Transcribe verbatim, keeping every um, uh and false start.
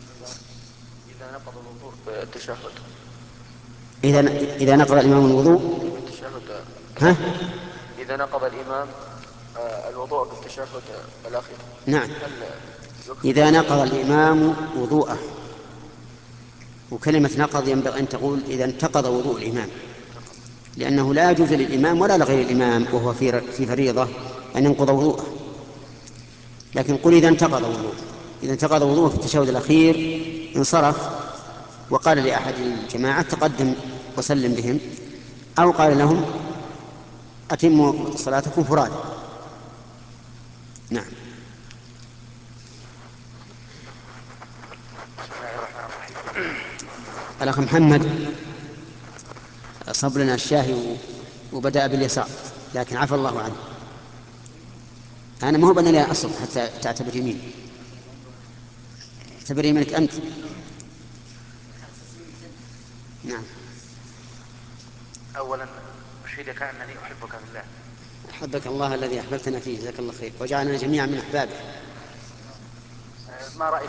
إذا نقض الوضوء بالتشهد. إذا إذا نقض الإمام الوضوء بالتشهد ها؟ الأخير. إذا نقض الإمام آه، الوضوء بالتشهد الأخير. نعم. هل يكفي؟ إذا نقض الإمام وضوءه، وكلمة نقض ينبغي أن تقول إذا انتقض وضوء الإمام، لأنه لا يجوز للإمام ولا لغير الإمام وهو في في فريضة أن ينقض وضوءه، لكن قل إذا انتقض وضوءه. إذا انتقض وضوءه في التشهد الأخير انصرف وقال لأحد الجماعة تقدم وسلم بهم، أو قال لهم أتموا صلاتكم فرادى. نعم. بسم الله الرحمن الرحيم. الأخ محمد صب لنا الشاهي وبدأ باليسار، لكن عفى الله عنه. أنا ما هو بأن لا أصب حتى تعتبر يمين، اعتبر يمينك أنت. نعم. أولا أشهدك أنني أحبك في الله. أحبك الله الذي أحببتنا فيه، جزاك الله خير، وجعلنا جميعا من أحبابه. ما رأيك